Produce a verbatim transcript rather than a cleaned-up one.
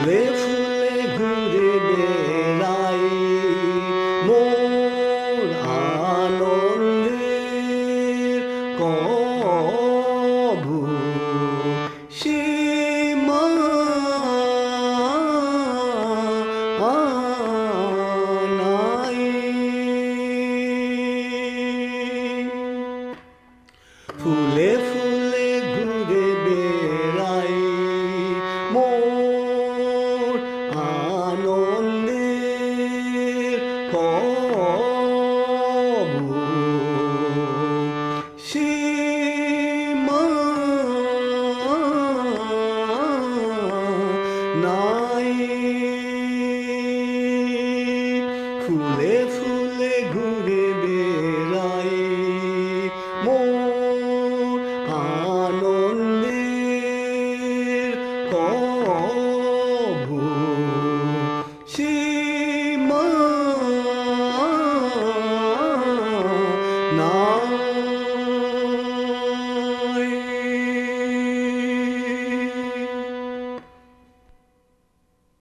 ফুলে ফুলে ঘুরে বেড়াই মোর আনন্দের কভু সীমা নাই। ফুলে ফুলে ঘুরে বেড়াই মোর আনন্দের কভু সীমা নাই। ফুলে ফুলে ঘুরে বেড়াই মোর আনন্দের কভু সীমা নাই।